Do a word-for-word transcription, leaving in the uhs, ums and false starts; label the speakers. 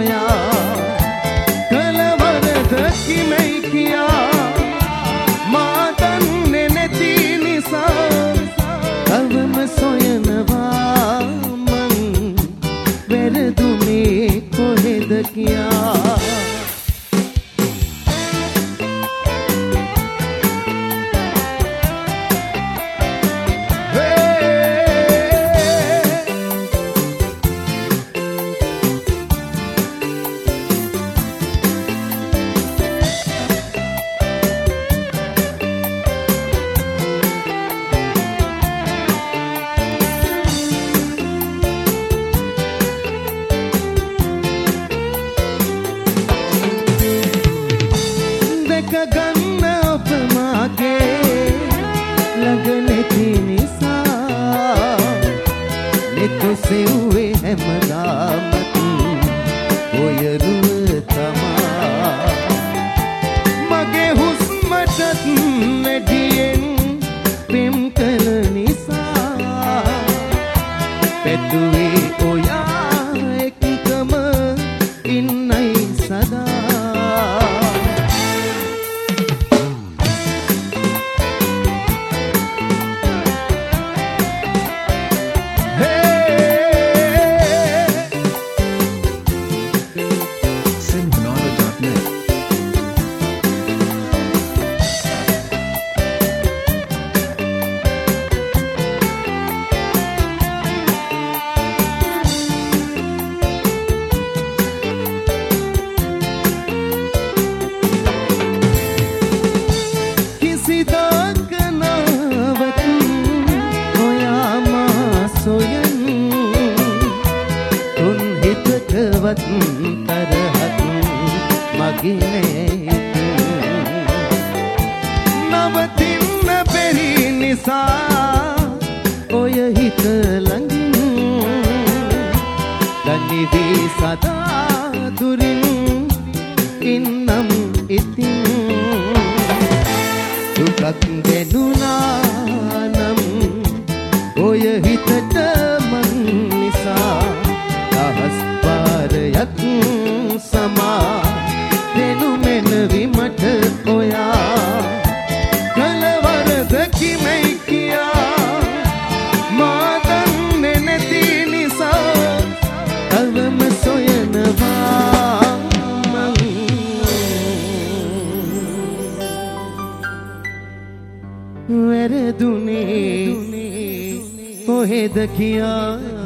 Speaker 1: ඔයා කලවරද කිමයි කියා මා දන්නේ නැති නිසා අවම සොයනවා මං වැරදුනේ කොහෙද කියා ගන්න ඔබ මාගේ ළඟ නැති නිසා නිතුසෙව්වේ හැමදාමත් ඔය රුව තමා මගේ හුස්මටත් නැඩියෙන් පෙම් කළ නිසා පැතුවේ ඔයා එක්කම ඉන්නයි සදා තරහත් මගේ නවතින්න බැරි නිසා ඔය හිත ළඟින් දනිවී සදා දුරින් ඉන්නම් ඉතින් දුකක් දැනුණා නම් ඔය හිතට මං නිසා දහස් පාරයක් සමා දෙනු මෙනවි මට ඔයා කලවරද කිමයි කියා මා දන්නේ නැති නිසා අවම සොයනවා මං වැරදුනේ කොහෙද කියා